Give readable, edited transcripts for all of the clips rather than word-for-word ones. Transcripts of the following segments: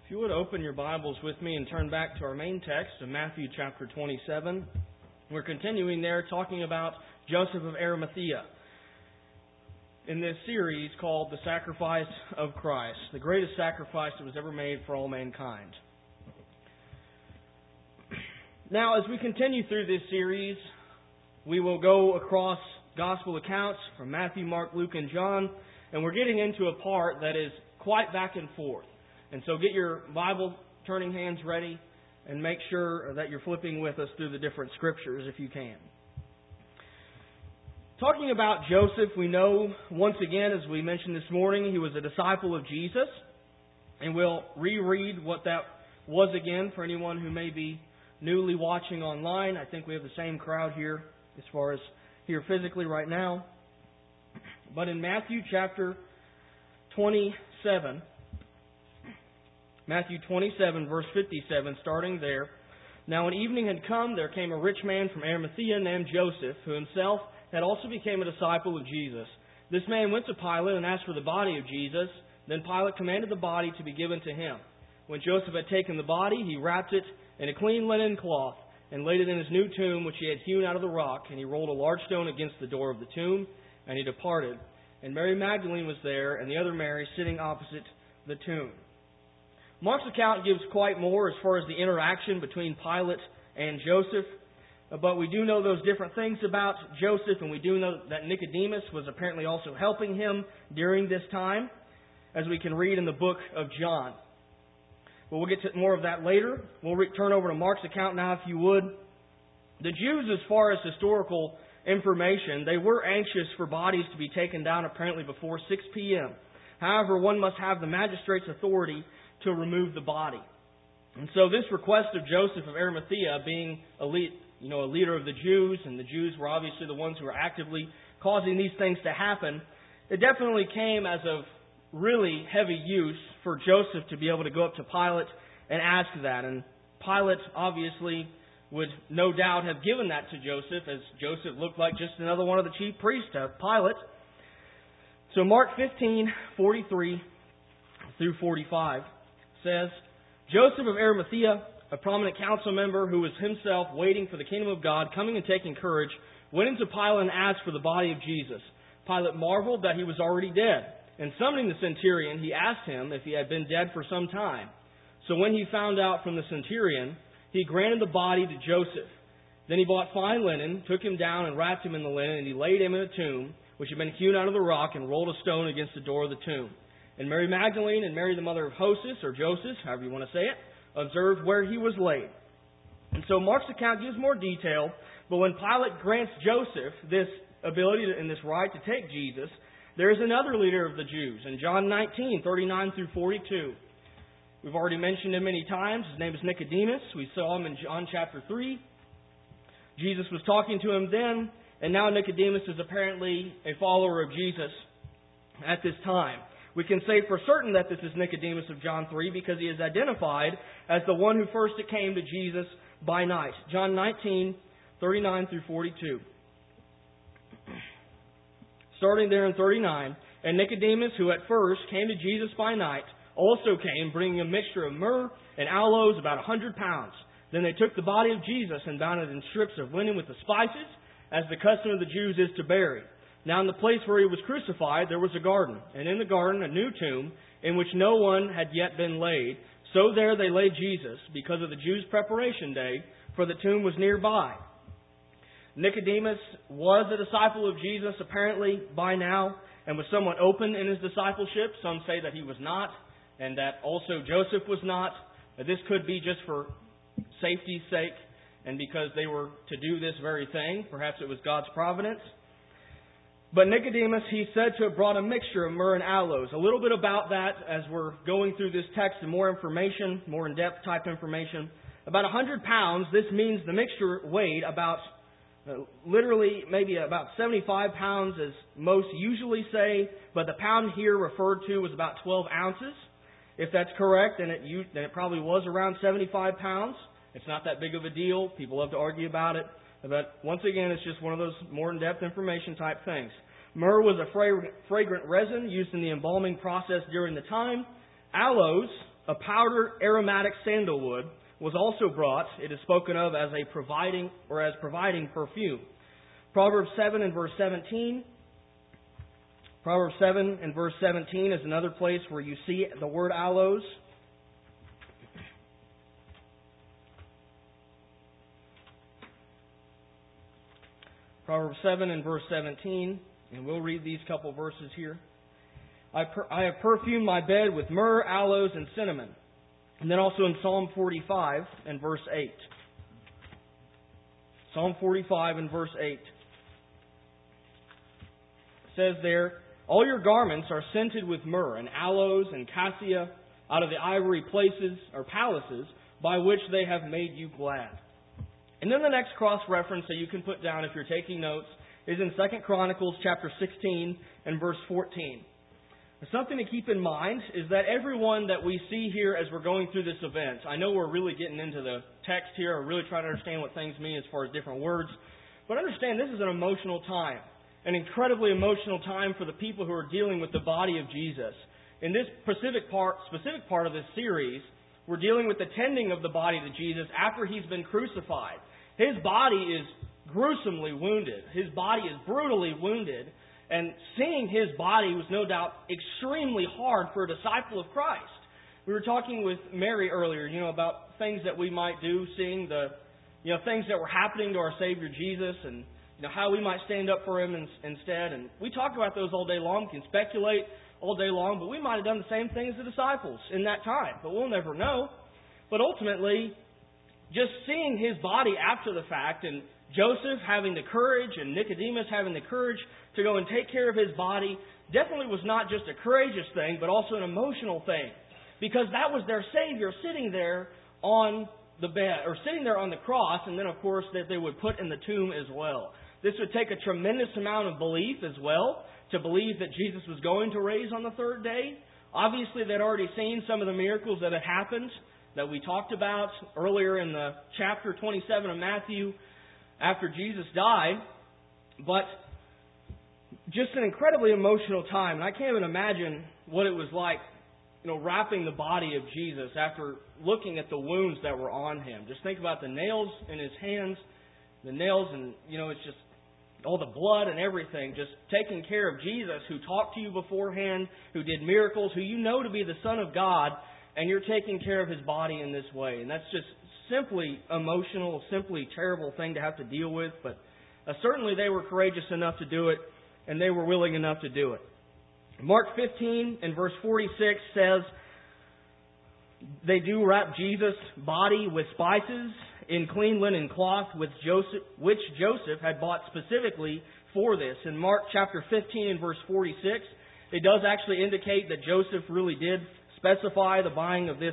If you would open your Bibles with me and turn back to our main text of Matthew chapter 27. We're continuing there talking about Joseph of Arimathea in this series called The Sacrifice of Christ, the greatest sacrifice that was ever made for all mankind. Now, as we continue through this series, we will go across gospel accounts from Matthew, Mark, Luke, and John, and we're getting into a part that is quite back and forth. And so get your Bible turning hands ready and make sure that you're flipping with us through the different scriptures if you can. Talking about Joseph, we know once again, as we mentioned this morning, he was a disciple of Jesus. And we'll reread what that was again for anyone who may be newly watching online. I think we have the same crowd here as far as here physically right now. But in Matthew chapter 27, Matthew 27, verse 57, starting there. Now when evening had come, there came a rich man from Arimathea named Joseph, who himself had also become a disciple of Jesus. This man went to Pilate and asked for the body of Jesus. Then Pilate commanded the body to be given to him. When Joseph had taken the body, he wrapped it in a clean linen cloth and laid it in his new tomb, which he had hewn out of the rock. And he rolled a large stone against the door of the tomb, and he departed. And Mary Magdalene was there, and the other Mary sitting opposite the tomb. Mark's account gives quite more as far as the interaction between Pilate and Joseph. But we do know those different things about Joseph, and we do know that Nicodemus was apparently also helping him during this time, as we can read in the book of John. But we'll get to more of that later. We'll turn over to Mark's account now, if you would. The Jews, as far as historical information, they were anxious for bodies to be taken down apparently before 6 p.m. However, one must have the magistrate's authority to remove the body. And so this request of Joseph of Arimathea, being a leader of the Jews, and the Jews were obviously the ones who were actively causing these things to happen, it definitely came as of really heavy use for Joseph to be able to go up to Pilate and ask that. And Pilate obviously would no doubt have given that to Joseph, as Joseph looked like just another one of the chief priests to Pilate. So Mark 15:43 through 45 says, Joseph of Arimathea, a prominent council member who was himself waiting for the kingdom of God, coming and taking courage, went into Pilate and asked for the body of Jesus. Pilate marveled that he was already dead, and summoning the centurion, he asked him if he had been dead for some time. So when he found out from the centurion, he granted the body to Joseph. Then he bought fine linen, took him down and wrapped him in the linen, and he laid him in a tomb, which had been hewn out of the rock, and rolled a stone against the door of the tomb. And Mary Magdalene and Mary the mother of Joses, or Joseph, however you want to say it, observed where he was laid. And so Mark's account gives more detail, but when Pilate grants Joseph this ability and this right to take Jesus, there is another leader of the Jews. In John 19:39 through 42, we've already mentioned him many times. His name is Nicodemus. We saw him in John chapter 3. Jesus was talking to him then, and now Nicodemus is apparently a follower of Jesus at this time. We can say for certain that this is Nicodemus of John 3 because he is identified as the one who first came to Jesus by night. John 19:39 through 42. Starting there in 39, and Nicodemus, who at first came to Jesus by night, also came, bringing a mixture of myrrh and aloes, about 100 pounds. Then they took the body of Jesus and bound it in strips of linen with the spices, as the custom of the Jews is to bury. Now in the place where he was crucified there was a garden, and in the garden a new tomb, in which no one had yet been laid. So there they laid Jesus, because of the Jews' preparation day, for the tomb was nearby. Nicodemus was a disciple of Jesus apparently by now, and was somewhat open in his discipleship. Some say that he was not, and that also Joseph was not. This could be just for safety's sake, and because they were to do this very thing. Perhaps it was God's providence. But Nicodemus, he said to have brought a mixture of myrrh and aloes. A little bit about that as we're going through this text and more information, more in-depth type information. About 100 pounds, this means the mixture weighed about, literally maybe about 75 pounds as most usually say, but the pound here referred to was about 12 ounces. If that's correct, then it probably was around 75 pounds. It's not that big of a deal. People love to argue about it. But once again, it's just one of those more in-depth information type things. Myrrh was a fragrant resin used in the embalming process during the time. Aloes a powdered aromatic sandalwood was also brought. It is spoken of as providing perfume. Proverbs 7 and verse 17. Proverbs 7 and verse 17 is another place where you see the word aloes. Proverbs 7 and verse 17, and we'll read these couple verses here. I have perfumed my bed with myrrh, aloes, and cinnamon. And then also in Psalm 45 and verse 8. Psalm 45 and verse 8. It says there, all your garments are scented with myrrh and aloes and cassia out of the ivory places or palaces by which they have made you glad. And then the next cross-reference that you can put down if you're taking notes is in 2 Chronicles chapter 16 and verse 14. Something to keep in mind is that everyone that we see here as we're going through this event, I know we're really getting into the text here, or really trying to understand what things mean as far as different words, but understand this is an emotional time, an incredibly emotional time for the people who are dealing with the body of Jesus. In this specific part of this series, we're dealing with the tending of the body of Jesus after He's been crucified. His body is gruesomely wounded. His body is brutally wounded. And seeing His body was no doubt extremely hard for a disciple of Christ. We were talking with Mary earlier, about things that we might do, seeing the, things that were happening to our Savior Jesus, and how we might stand up for Him instead. And we talk about those all day long. We can speculate all day long, but we might have done the same thing as the disciples in that time. But we'll never know. But ultimately, just seeing His body after the fact, and Joseph having the courage and Nicodemus having the courage to go and take care of his body, definitely was not just a courageous thing, but also an emotional thing. Because that was their Savior sitting there on the bed, or sitting there on the cross, and then of course that they would put in the tomb as well. This would take a tremendous amount of belief as well, to believe that Jesus was going to raise on the third day. Obviously they'd already seen some of the miracles that had happened, that we talked about earlier in the chapter 27 of Matthew, after Jesus died. But just an incredibly emotional time. And I can't even imagine what it was like, wrapping the body of Jesus after looking at the wounds that were on Him. Just think about the nails in His hands, the nails, and, it's just all the blood and everything. Just taking care of Jesus, who talked to you beforehand, who did miracles, who you know to be the Son of God, and you're taking care of His body in this way. And that's just simply emotional, simply terrible thing to have to deal with. But certainly they were courageous enough to do it, and they were willing enough to do it. Mark 15 and verse 46 says, they do wrap Jesus' body with spices in clean linen cloth, which Joseph had bought specifically for this. In Mark chapter 15 and verse 46, it does actually indicate that Joseph really did specify the buying of this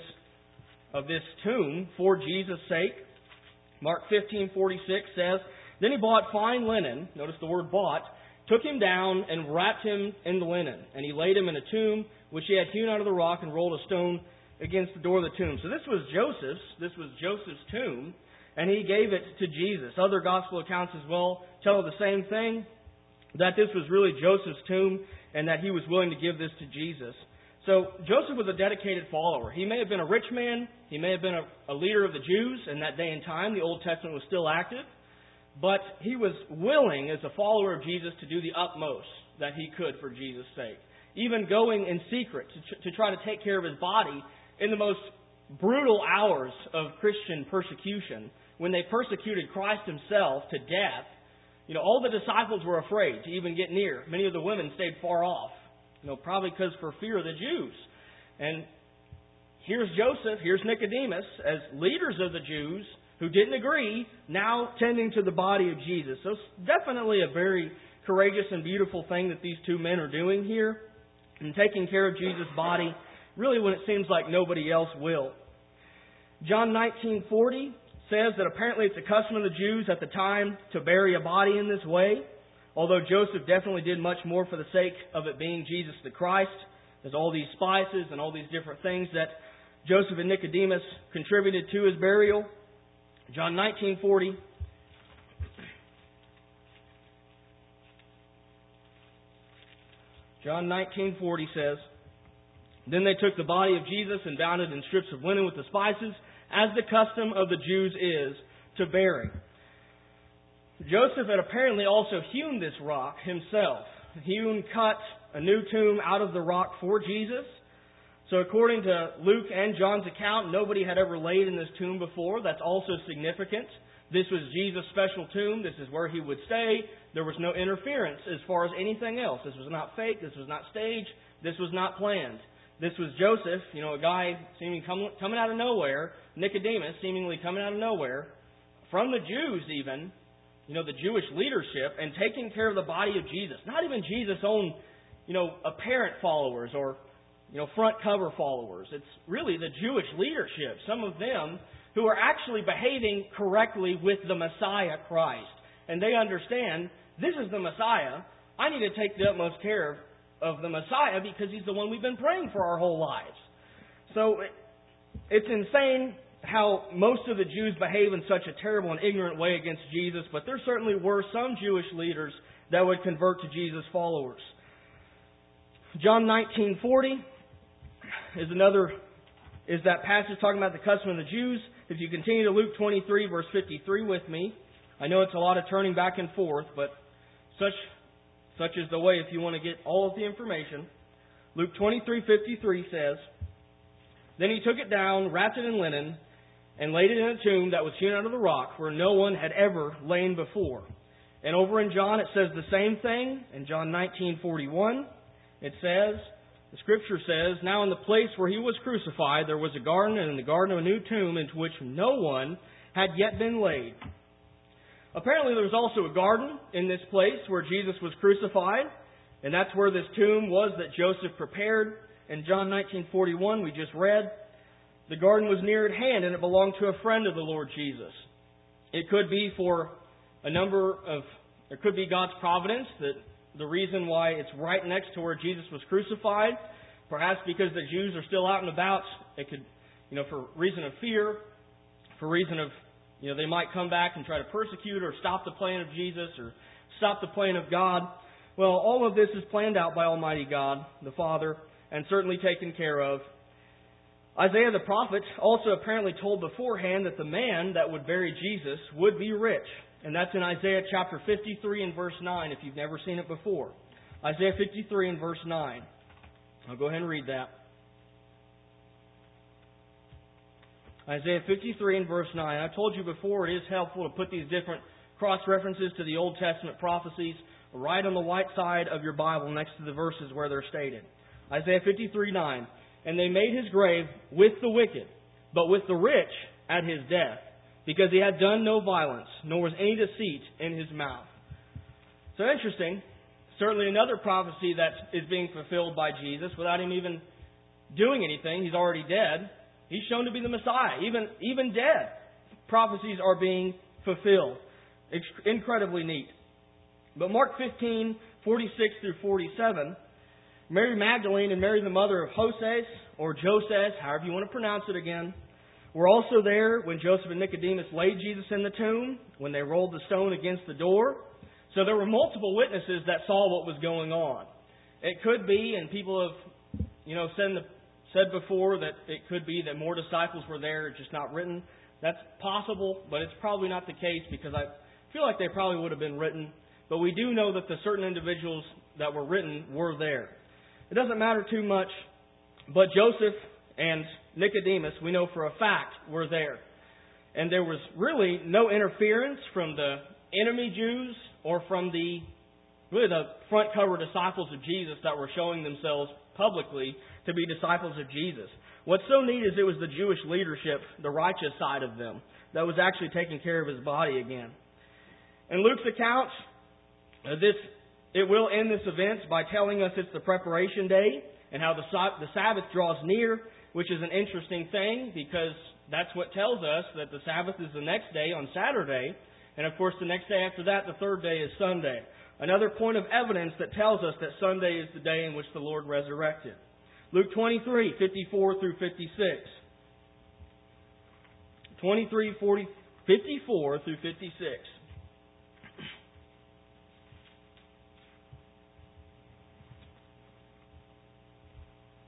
tomb for Jesus' sake. Mark 15:46 says, then he bought fine linen, notice the word bought, took him down and wrapped him in the linen. And he laid him in a tomb which he had hewn out of the rock and rolled a stone against the door of the tomb. So this was Joseph's tomb, and he gave it to Jesus. Other gospel accounts as well tell the same thing, that this was really Joseph's tomb and that he was willing to give this to Jesus. So Joseph was a dedicated follower. He may have been a rich man. He may have been a leader of the Jews in that day and time. The Old Testament was still active. But he was willing, as a follower of Jesus, to do the utmost that he could for Jesus' sake. Even going in secret to try to take care of his body in the most brutal hours of Christian persecution, when they persecuted Christ Himself to death. All the disciples were afraid to even get near. Many of the women stayed far off, probably because for fear of the Jews. And here's Joseph, here's Nicodemus, as leaders of the Jews who didn't agree, now tending to the body of Jesus. So it's definitely a very courageous and beautiful thing that these two men are doing here, and taking care of Jesus' body, really when it seems like nobody else will. John 19:40 says that apparently it's a custom of the Jews at the time to bury a body in this way, although Joseph definitely did much more for the sake of it being Jesus the Christ. There's all these spices and all these different things that Joseph and Nicodemus contributed to his burial. John 19:40. John 19:40 says, Then they took the body of Jesus and bound it in strips of linen with the spices, as the custom of the Jews is, to bury. Joseph had apparently also hewn this rock himself. Hewn, cut a new tomb out of the rock for Jesus. So according to Luke and John's account, nobody had ever laid in this tomb before. That's also significant. This was Jesus' special tomb. This is where he would stay. There was no interference as far as anything else. This was not fake. This was not staged. This was not planned. This was Joseph, a guy seemingly coming out of nowhere, Nicodemus seemingly coming out of nowhere, from the Jews even, the Jewish leadership, and taking care of the body of Jesus. Not even Jesus' own, apparent followers or, front cover followers. It's really the Jewish leadership, some of them who are actually behaving correctly with the Messiah Christ. And they understand, this is the Messiah. I need to take the utmost care of the Messiah because he's the one we've been praying for our whole lives. So it's insane how most of the Jews behave in such a terrible and ignorant way against Jesus, but there certainly were some Jewish leaders that would convert to Jesus' followers. John 19:40 is that passage talking about the custom of the Jews. If you continue to Luke 23, verse 53 with me, I know it's a lot of turning back and forth, but such is the way if you want to get all of the information. Luke 23:53 says, "Then he took it down, wrapped it in linen, and laid it in a tomb that was hewn out of the rock, where no one had ever lain before." And over in John it says the same thing. In John 19:41, it says, the Scripture says, "Now in the place where he was crucified there was a garden, and in the garden a new tomb into which no one had yet been laid." Apparently there was also a garden in this place where Jesus was crucified, and that's where this tomb was that Joseph prepared. In John 19:41 we just read, the garden was near at hand and it belonged to a friend of the Lord Jesus. It could be it could be God's providence that the reason why it's right next to where Jesus was crucified, perhaps because the Jews are still out and about. It could, for reason of fear, for reason of, they might come back and try to persecute or stop the plan of Jesus or stop the plan of God. Well, all of this is planned out by Almighty God, the Father, and certainly taken care of. Isaiah the prophet also apparently told beforehand that the man that would bury Jesus would be rich. And that's in Isaiah chapter 53 and verse 9, if you've never seen it before. Isaiah 53 and verse 9. I'll go ahead and read that. Isaiah 53 and verse 9. I told you before it is helpful to put these different cross-references to the Old Testament prophecies right on the white side of your Bible next to the verses where they're stated. Isaiah 53:9. "And they made his grave with the wicked, but with the rich at his death, because he had done no violence, nor was any deceit in his mouth." So interesting. Certainly another prophecy that is being fulfilled by Jesus without him even doing anything. He's already dead. He's shown to be the Messiah. Even dead prophecies are being fulfilled. Incredibly neat. But Mark 15:46 through 47, Mary Magdalene and Mary the mother of Joses, or Joses, however you want to pronounce it again, were also there when Joseph and Nicodemus laid Jesus in the tomb, when they rolled the stone against the door. So there were multiple witnesses that saw what was going on. It could be, and people have, said before that it could be that more disciples were there, just not written. That's possible, but it's probably not the case because I feel like they probably would have been written. But we do know that the certain individuals that were written were there. It doesn't matter too much, but Joseph and Nicodemus, we know for a fact, were there. And there was really no interference from the enemy Jews or from the front cover disciples of Jesus that were showing themselves publicly to be disciples of Jesus. What's so neat is it was the Jewish leadership, the righteous side of them, that was actually taking care of his body again. In Luke's account, it will end this event by telling us it's the preparation day and how the Sabbath draws near, which is an interesting thing because that's what tells us that the Sabbath is the next day on Saturday. And of course, the next day after that, the third day is Sunday. Another point of evidence that tells us that Sunday is the day in which the Lord resurrected. Luke 23:54 through 56. 54 through 56.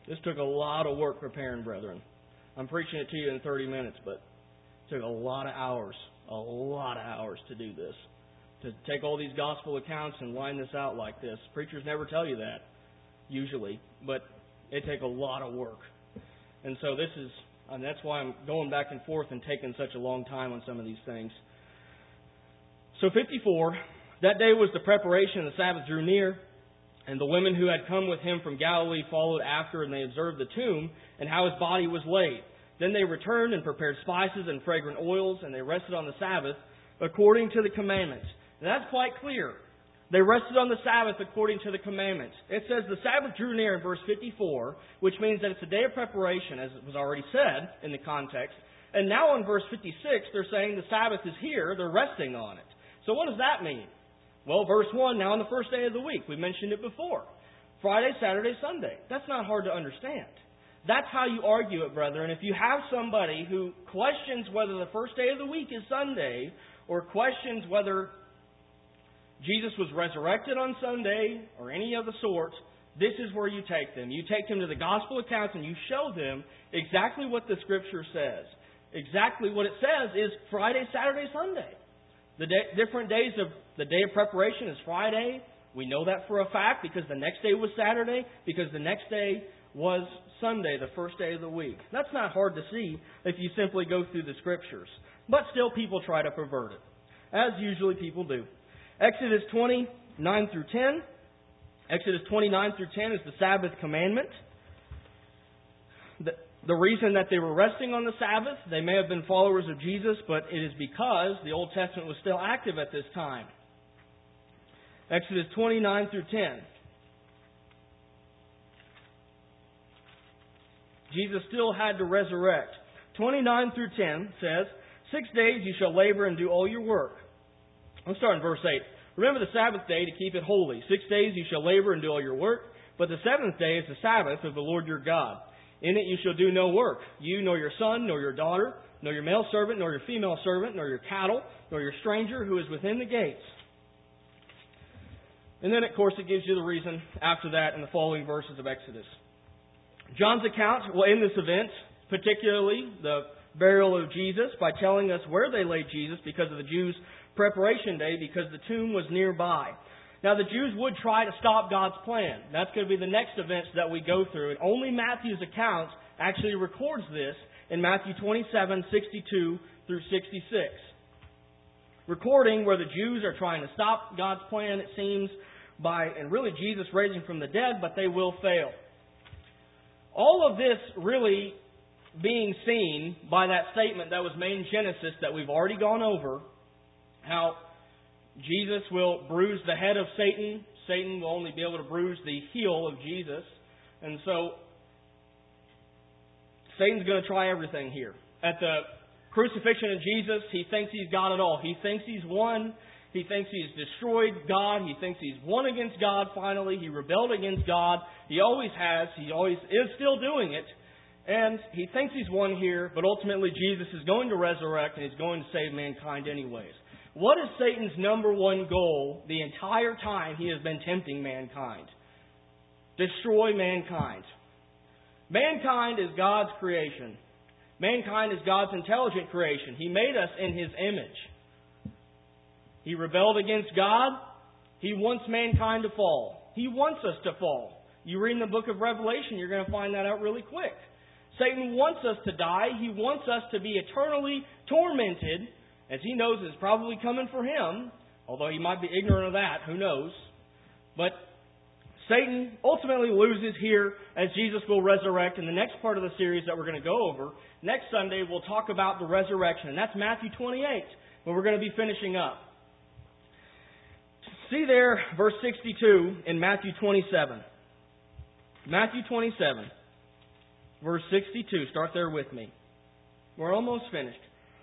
This took a lot of work preparing, brethren. I'm preaching it to you in 30 minutes, but it took a lot of hours to do this. To take all these gospel accounts and line this out like this. Preachers never tell you that, usually, but it takes a lot of work. And so that's why I'm going back and forth and taking such a long time on some of these things. So 54, that day was the preparation, and the Sabbath drew near, and the women who had come with him from Galilee followed after, and they observed the tomb and how his body was laid. Then they returned and prepared spices and fragrant oils, and they rested on the Sabbath according to the commandments. And that's quite clear. They rested on the Sabbath according to the commandments. It says the Sabbath drew near in verse 54, which means that it's a day of preparation, as it was already said in the context. And now in verse 56, they're saying the Sabbath is here, they're resting on it. So what does that mean? Well, verse 1, now on the first day of the week. We mentioned it before. Friday, Saturday, Sunday. That's not hard to understand. That's how you argue it, brethren. If you have somebody who questions whether the first day of the week is Sunday, or questions whether Jesus was resurrected on Sunday, or any of the sort, this is where you take them. You take them to the gospel accounts and you show them exactly what the Scripture says. Exactly what it says is Friday, Saturday, Sunday. The different days of the day of preparation is Friday. We know that for a fact because the next day was Saturday, because the next day was Sunday, the first day of the week. That's not hard to see if you simply go through the Scriptures. But still people try to pervert it, as usually people do. Exodus 29 through 10. Exodus 29 through 10 is the Sabbath commandment. The reason that they were resting on the Sabbath, they may have been followers of Jesus, but it is because the Old Testament was still active at this time. Exodus 29 through 10. Jesus still had to resurrect. 29 through 10 says, 6 days you shall labor and do all your work. Let's start in verse 8. Remember the Sabbath day to keep it holy. 6 days you shall labor and do all your work, but the seventh day is the Sabbath of the Lord your God. In it you shall do no work, you nor your son, nor your daughter, nor your male servant, nor your female servant, nor your cattle, nor your stranger who is within the gates. And then, of course, it gives you the reason after that in the following verses of Exodus. John's account will end this event, particularly the burial of Jesus, by telling us where they laid Jesus because of the Jews' preparation day, because the tomb was nearby. Now, the Jews would try to stop God's plan. That's going to be the next events that we go through. And only Matthew's account actually records this in Matthew 27, 62 through 66. Recording where the Jews are trying to stop God's plan, it seems, and really Jesus raising from the dead, but they will fail. All of this really being seen by that statement that was made in Genesis that we've already gone over, how Jesus will bruise the head of Satan. Satan will only be able to bruise the heel of Jesus. And so, Satan's going to try everything here. At the crucifixion of Jesus, he thinks he's got it all. He thinks he's won. He thinks he's destroyed God. He thinks he's won against God finally. He rebelled against God. He always has. He always is still doing it. And he thinks he's won here, but ultimately Jesus is going to resurrect and he's going to save mankind anyways. What is Satan's number one goal the entire time he has been tempting mankind? Destroy mankind. Mankind is God's creation. Mankind is God's intelligent creation. He made us in His image. He rebelled against God. He wants mankind to fall. He wants us to fall. You read in the book of Revelation, you're going to find that out really quick. Satan wants us to die. He wants us to be eternally tormented, as he knows it's probably coming for him, although he might be ignorant of that, who knows. But Satan ultimately loses here as Jesus will resurrect in the next part of the series that we're going to go over. Next Sunday we'll talk about the resurrection, and that's Matthew 28, where we're going to be finishing up. See there, verse 62 in Matthew 27. Matthew 27, verse 62. Start there with me. We're almost finished.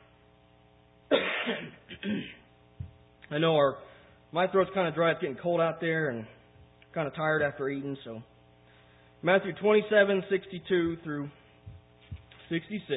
I know my throat's kind of dry. It's getting cold out there and kind of tired after eating. So Matthew 27, 62 through 66.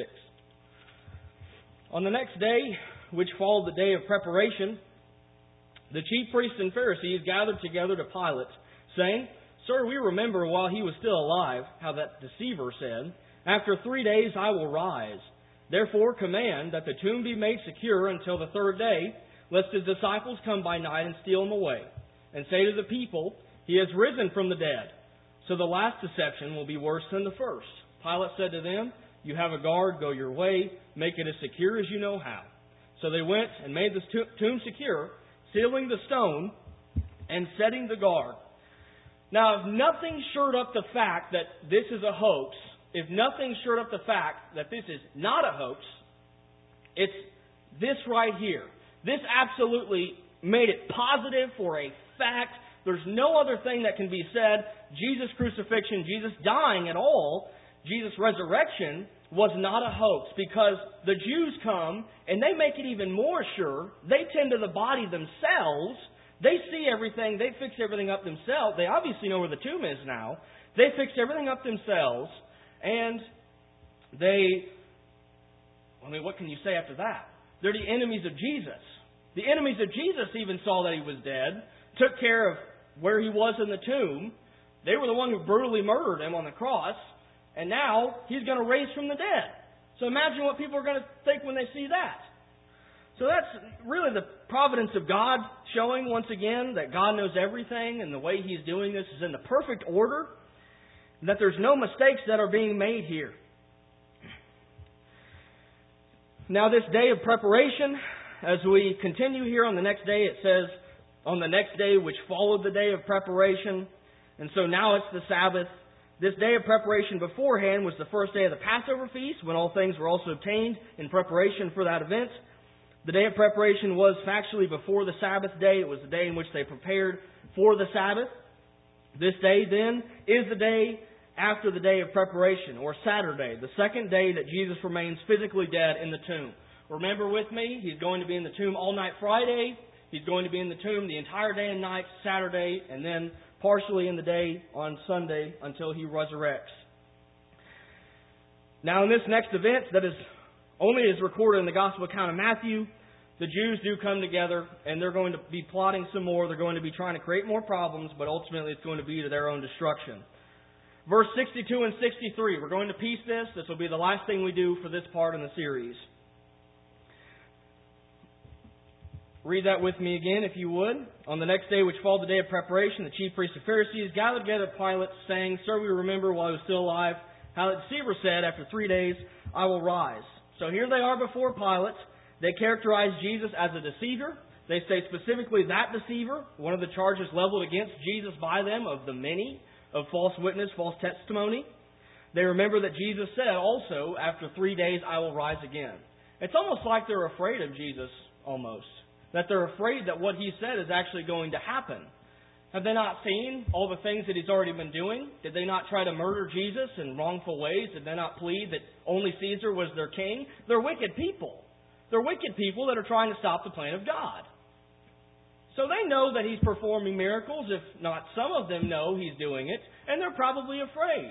On the next day, which followed the day of preparation, the chief priests and Pharisees gathered together to Pilate, saying, "Sir, we remember while he was still alive how that deceiver said, 'After 3 days I will rise.' Therefore command that the tomb be made secure until the third day, lest his disciples come by night and steal him away. And say to the people, He has risen from the dead. So the last deception will be worse than the first." Pilate said to them, "You have a guard, go your way, make it as secure as you know how." So they went and made the tomb secure, sealing the stone and setting the guard. Now, if nothing shored up the fact that this is a hoax, if nothing shored up the fact that this is not a hoax, it's this right here. This absolutely made it positive for a fact. There's no other thing that can be said. Jesus' crucifixion, Jesus dying at all, Jesus' resurrection was not a hoax, because the Jews come and they make it even more sure. They tend to the body themselves. They see everything. They fix everything up themselves. They obviously know where the tomb is now. They fixed everything up themselves. And what can you say after that? They're the enemies of Jesus. The enemies of Jesus even saw that he was dead, took care of where he was in the tomb. They were the one who brutally murdered him on the cross. And now he's going to raise from the dead. So imagine what people are going to think when they see that. So that's really the providence of God, showing once again that God knows everything, and the way He's doing this is in the perfect order, and that there's no mistakes that are being made here. Now, this day of preparation, as we continue here on the next day, it says, on the next day which followed the day of preparation. And so now it's the Sabbath. This day of preparation beforehand was the first day of the Passover feast, when all things were also obtained in preparation for that event. The day of preparation was factually before the Sabbath day. It was the day in which they prepared for the Sabbath. This day, then, is the day after the day of preparation, or Saturday, the second day that Jesus remains physically dead in the tomb. Remember with me, He's going to be in the tomb all night Friday. He's going to be in the tomb the entire day and night Saturday, and then partially in the day on Sunday until He resurrects. Now, in this next event that is only is recorded in the Gospel account of Matthew, the Jews do come together, and they're going to be plotting some more. They're going to be trying to create more problems, but ultimately it's going to be to their own destruction. Verse 62 and 63, we're going to piece this. This will be the last thing we do for this part in the series. Read that with me again, if you would. "On the next day which followed the day of preparation, the chief priests and Pharisees gathered together at Pilate, saying, 'Sir, we remember while he was still alive how the deceiver said, After 3 days I will rise.'" So here they are before Pilate. They characterize Jesus as a deceiver. They say specifically that deceiver, one of the charges leveled against Jesus by them of the many, of false witness, false testimony. They remember that Jesus said also, "After 3 days I will rise again." It's almost like they're afraid of Jesus, almost. That they're afraid that what He said is actually going to happen. Have they not seen all the things that He's already been doing? Did they not try to murder Jesus in wrongful ways? Did they not plead that only Caesar was their king? They're wicked people. They're wicked people that are trying to stop the plan of God. So they know that He's performing miracles. If not, some of them know He's doing it, and they're probably afraid.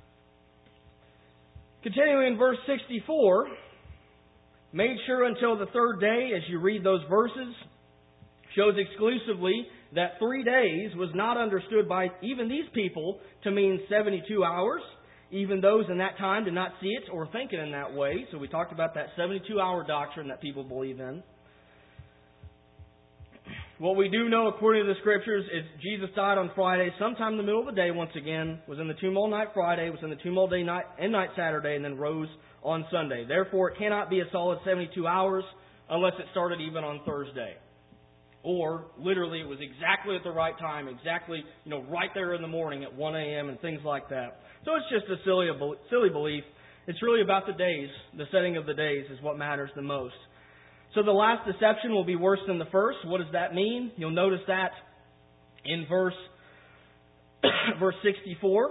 Continuing in verse 64, "Made sure until the third day," as you read those verses, shows exclusively that 3 days was not understood by even these people to mean 72 hours. Even those in that time did not see it or think it in that way. So we talked about that 72-hour doctrine that people believe in. What we do know, according to the Scriptures, is Jesus died on Friday, sometime in the middle of the day once again, was in the tomb all night Friday, was in the tomb all day and night Saturday, and then rose on Sunday. Therefore, it cannot be a solid 72 hours unless it started even on Thursday. Or, literally, it was exactly at the right time, exactly, right there in the morning at 1 a.m. and things like that. So it's just a silly belief. It's really about the days. The setting of the days is what matters the most. So the last deception will be worse than the first. What does that mean? You'll notice that in verse 64.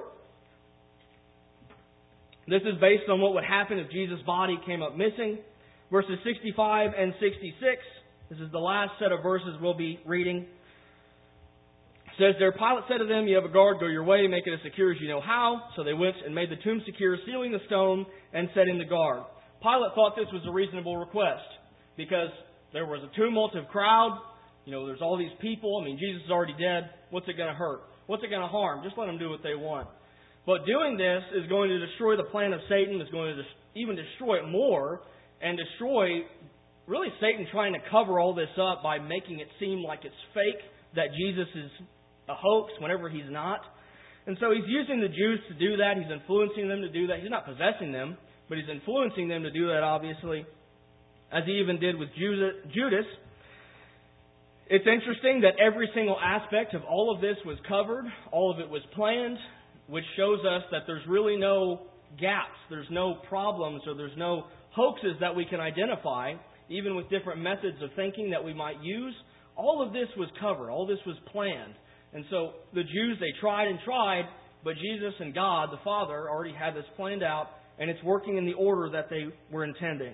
This is based on what would happen if Jesus' body came up missing. Verses 65 and 66. This is the last set of verses we'll be reading. It says there, "Pilate said to them, 'You have a guard, go your way, make it as secure as you know how.' So they went and made the tomb secure, sealing the stone and setting the guard." Pilate thought this was a reasonable request because there was a tumult of crowd. There's all these people. Jesus is already dead. What's it going to hurt? What's it going to harm? Just let them do what they want. But doing this is going to destroy the plan of Satan, is going to even destroy it more, and destroy, really, Satan trying to cover all this up by making it seem like it's fake, that Jesus is a hoax whenever He's not. And so He's using the Jews to do that. He's influencing them to do that. He's not possessing them, but He's influencing them to do that, obviously, as He even did with Judas. It's interesting that every single aspect of all of this was covered. All of it was planned, which shows us that there's really no gaps. There's no problems or there's no hoaxes that we can identify, even with different methods of thinking that we might use. All of this was covered. All this was planned. And so the Jews, they tried and tried, but Jesus and God, the Father, already had this planned out, and it's working in the order that they were intending.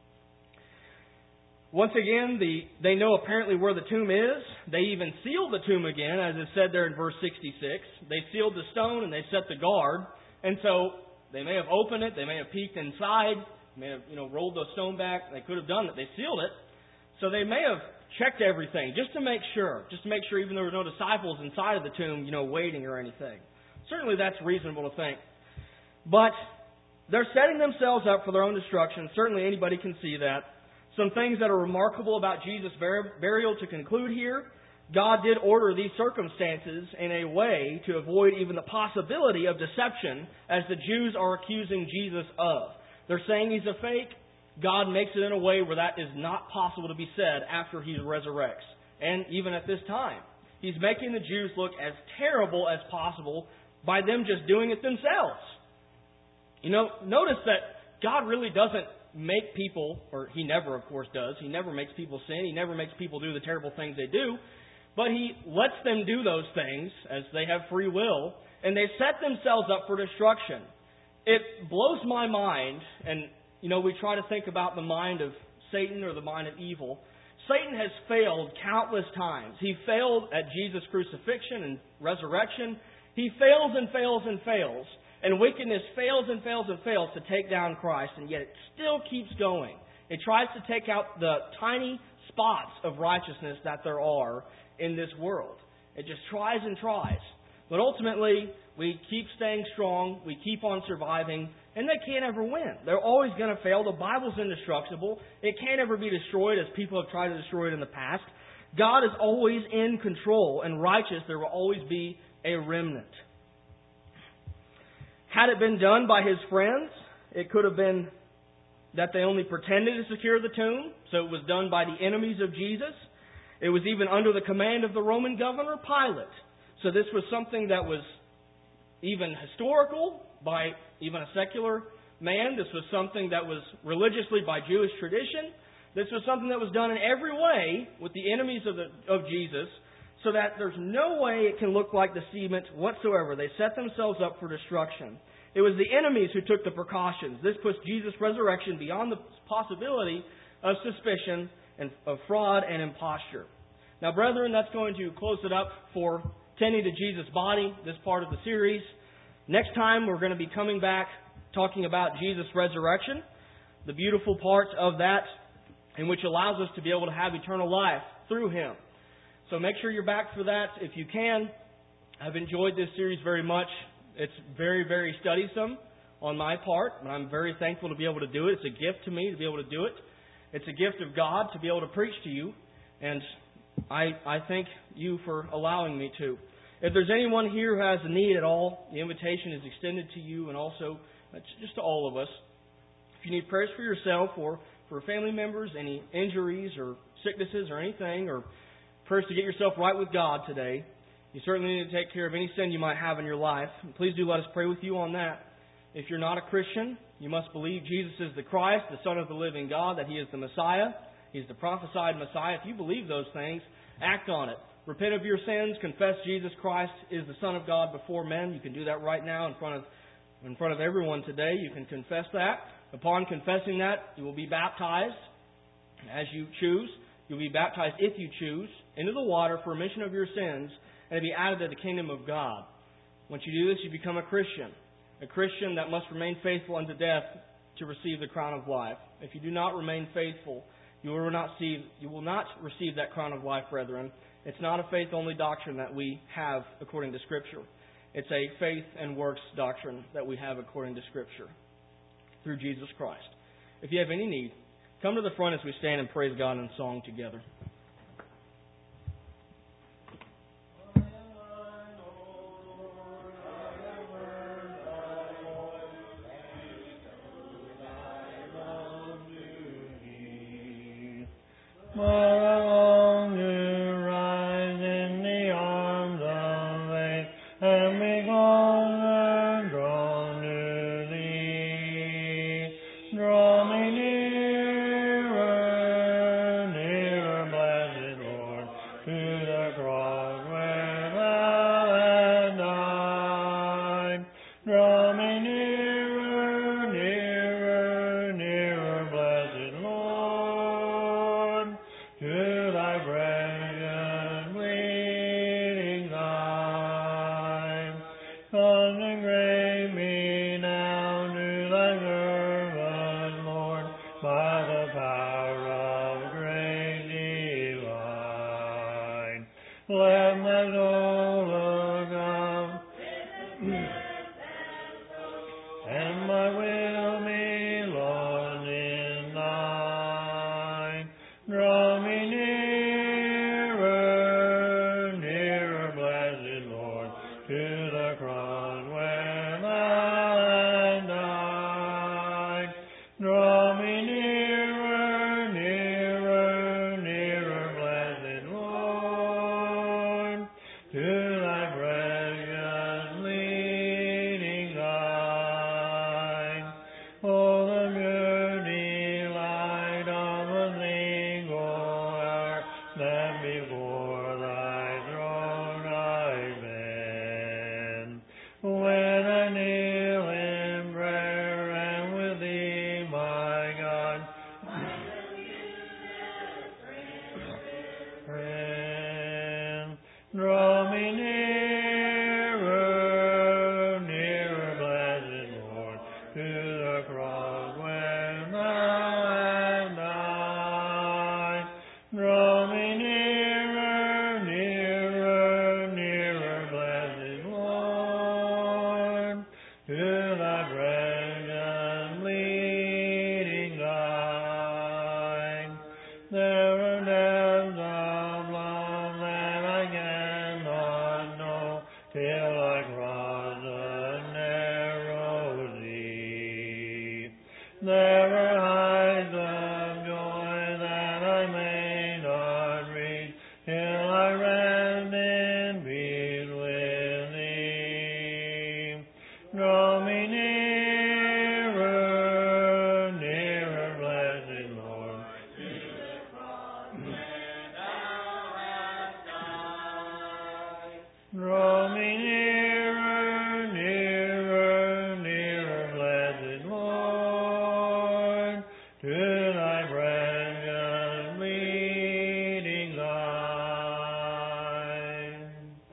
Once again, they know apparently where the tomb is. They even sealed the tomb again, as is said there in verse 66. They sealed the stone and they set the guard. And so they may have opened it. They may have peeked inside. They may have rolled the stone back. They could have done it. They sealed it. So they may have checked everything just to make sure. Just to make sure even though there were no disciples inside of the tomb, waiting or anything. Certainly that's reasonable to think. But they're setting themselves up for their own destruction. Certainly anybody can see that. Some things that are remarkable about Jesus' burial to conclude here. God did order these circumstances in a way to avoid even the possibility of deception, as the Jews are accusing Jesus of. They're saying He's a fake. God makes it in a way where that is not possible to be said after He resurrects. And even at this time. He's making the Jews look as terrible as possible by them just doing it themselves. Notice that God really doesn't make people, or He never, of course, does. He never makes people sin. He never makes people do the terrible things they do. But He lets them do those things as they have free will, and they set themselves up for destruction. It blows my mind, and, we try to think about the mind of Satan or the mind of evil. Satan has failed countless times. He failed at Jesus' crucifixion and resurrection. He fails and fails and fails. And wickedness fails and fails and fails to take down Christ, and yet it still keeps going. It tries to take out the tiny spots of righteousness that there are in this world. It just tries and tries. But ultimately, we keep staying strong, we keep on surviving, and they can't ever win. They're always going to fail. The Bible's indestructible. It can't ever be destroyed as people have tried to destroy it in the past. God is always in control, and righteous, there will always be a remnant. Had it been done by His friends, it could have been that they only pretended to secure the tomb, so it was done by the enemies of Jesus. It was even under the command of the Roman governor, Pilate. So this was something that was even historical by even a secular man. This was something that was religiously by Jewish tradition. This was something that was done in every way with the enemies of Jesus, so that there's no way it can look like deceivement whatsoever. They set themselves up for destruction. It was the enemies who took the precautions. This puts Jesus' resurrection beyond the possibility of suspicion and of fraud and imposture. Now, brethren, that's going to close it up for tending to Jesus' body, this part of the series. Next time, we're going to be coming back talking about Jesus' resurrection, the beautiful parts of that, in which allows us to be able to have eternal life through Him. So make sure you're back for that if you can. I've enjoyed this series very much. It's very, very studysome on my part, but I'm very thankful to be able to do it. It's a gift to me to be able to do it. It's a gift of God to be able to preach to you, and I thank you for allowing me to. If there's anyone here who has a need at all, the invitation is extended to you and also just to all of us. If you need prayers for yourself or for family members, any injuries or sicknesses or anything, or prayers to get yourself right with God today, you certainly need to take care of any sin you might have in your life. Please do let us pray with you on that. If you're not a Christian, you must believe Jesus is the Christ, the Son of the living God, that He is the Messiah. He's the prophesied Messiah. If you believe those things, act on it. Repent of your sins. Confess Jesus Christ is the Son of God before men. You can do that right now in front of everyone today. You can confess that. Upon confessing that, you will be baptized as you choose. You'll be baptized, if you choose, into the water for remission of your sins and to be added to the kingdom of God. Once you do this, you become a Christian that must remain faithful unto death to receive the crown of life. If you do not remain faithful, You will not receive that crown of life, brethren. It's not a faith-only doctrine that we have according to Scripture. It's a faith and works doctrine that we have according to Scripture through Jesus Christ. If you have any need, come to the front as we stand and praise God in song together. Draw